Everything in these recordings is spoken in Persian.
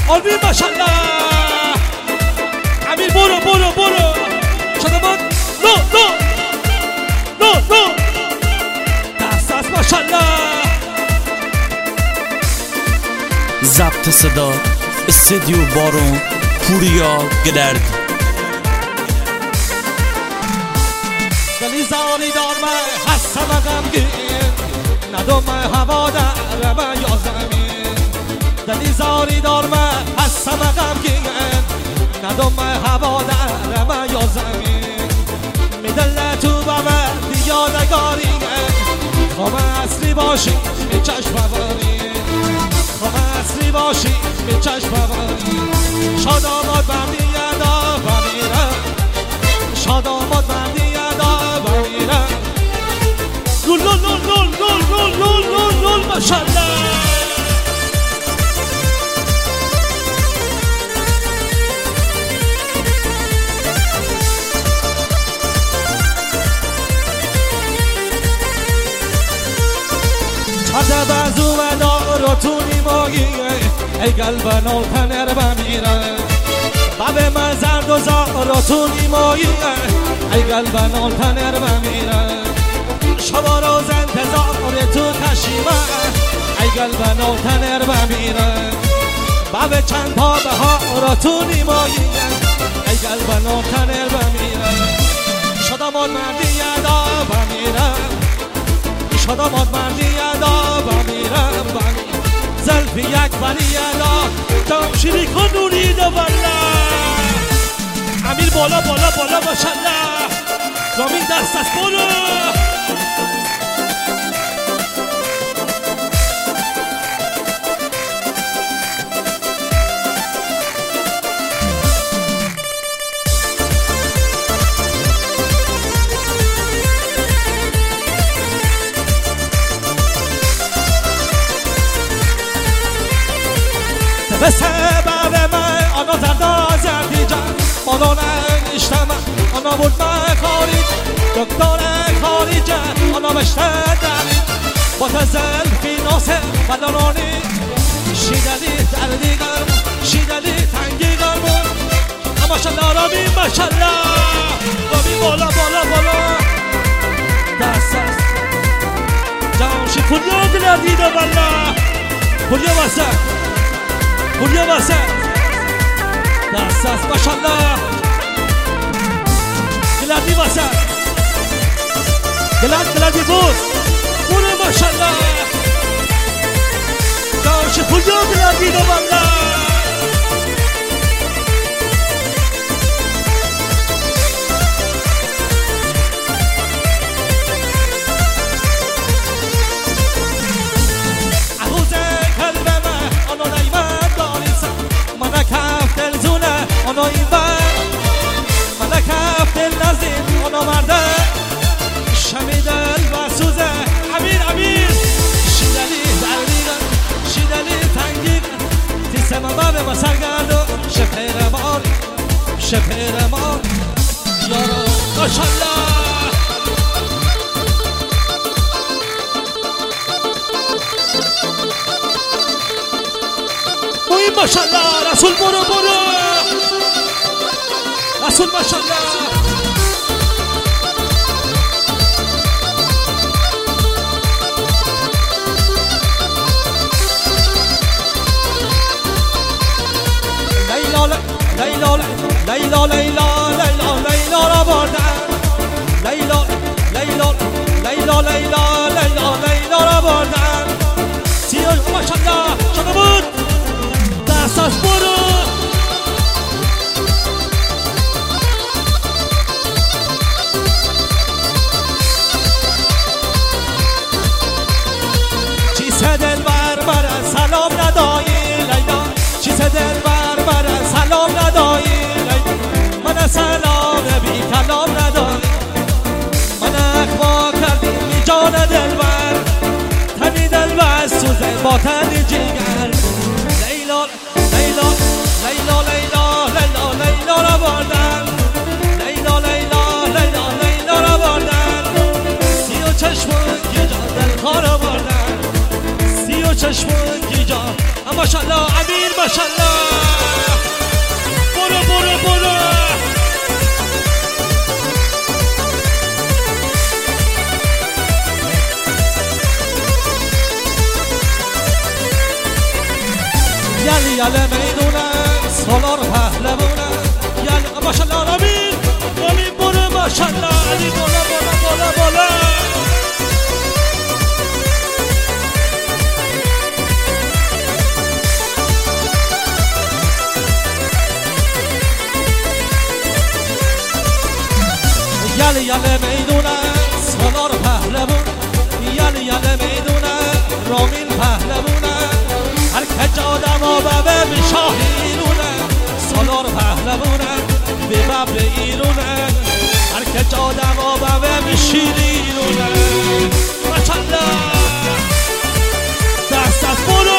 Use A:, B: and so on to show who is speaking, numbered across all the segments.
A: آلبین ماشالله امیر برو برو برو شادمان نو نو نو نو دست از ماشالله
B: ضبط صدا استودیو بارون پوریا گلرد
A: دلی زانی دار من هستم غمگین ندم هوا در من یا زمین دلی زانی دار من هستم غمگین ندم هوا در من یا زمین میدل تو با من دیادگاری خوام اصلی باشی به چشم بباری خوام اصلی باشی به چشم بباری شاد آماد بردی یدا بمیرم شاد آماد بردی یدا بمیرم لول لول لول لول لول لول لول لول ماشالله چرده بزو و دارو تونی ماگی ای قلب نالتنر بمیره بب من زرد و زارو تونی ماگی ای قلب نالتنر بمیره شما روز انتظار تو کشیمه ای قلب نالتنر بمیره بب چند پا به ها رو تونی ماگی ای قلب نالتنر بمیره شدمان مردی یدا بمیره شدامات مردی یدا بمیرم زلفی یک ولی یدا جمشیری کن نورید والله امیر بالا بالا بالا ماشالله رامین دست از برو به سبب من آنا زردا زردی جان آنا نگشتم آنا بود من خارج دکتر خارج آنا بشته دارید با تزل فی ناسه ولانانی شیدلی دردی گرم شیدلی تنگی گرم ماشالله رامین ماشالله رامین بالا بالا بالا دست است جامشی پوریا گلردی دو والله پوریا واسه پوریا واسه دست است ماشالله گلردی واسه گلردی بوز برو ماشالله داشت پوریا گلردی دو والله آنا این بر ملک هفت نزدیم آنا مرده شمی دل و سوزه امیر شیدلی دردیگن شیدلی تنگیگن تیسه مبه و سرگرد شپر مار یارا ماشالله موین ماشالله رسول برو رسول ماشالله لیلا را بردن لیلا را بردن سیاه ماشالله شده بود دستش برو چیسه دل بر سلام ندایی لیلا چیسه دل بر سلام ندایی لیلا من سلام بی کلام نداری من اخوا کردی بی جان دل بر تنی دل بر سوزه با تنی جگر لیلا را بردن لیلا را بردن سی و چشم که جا دل خارا بردن سی و چشم که جان ماشالله امیر ماشالله برو برو برو یلی یلی میدونه سالار پهلوونه یلی ماشالله امیر امیر برو ماشالله علی بالا بالا بالا بالا یلی یلی میدونه سالار پهلوون یلی یلی میدونه رامین پهلوونه هر کجا دما به شاهینونه سالار پهلوونه به ببر ایرونه هر کجا دما به شیرینونه ماشالله دست از برو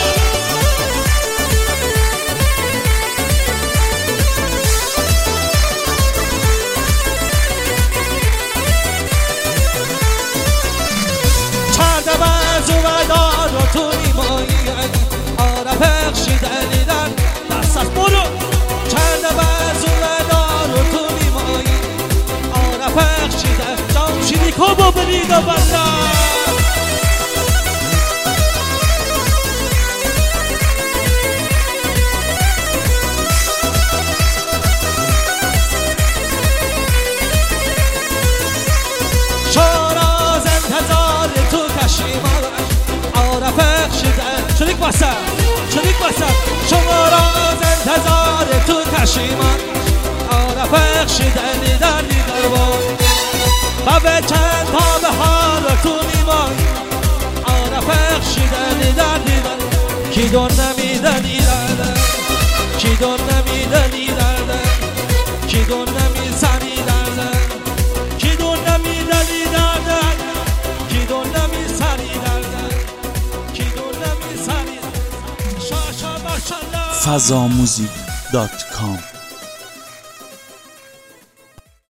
A: تو نیمایی آره پخشیده دیدن دست از برو چرده بزو ودار تو نیمایی آره پخشیده جامشیدی کبو بریده بلا شاراز انتظار تو کشیمان شریک باسم شریک باسم شما را از انتظار تو کشیمان آره پخشیدنی در دیدار بود و به چند تا بهار تو نیمان آره پخشیدنی در دیدار کی دون نمیدنی دردن کی دون نمیدنی دردن کی دون نمیزنی دردن کی دون نمیدنی دردن کی دون نمیزنی دردن
B: fazamuzik.com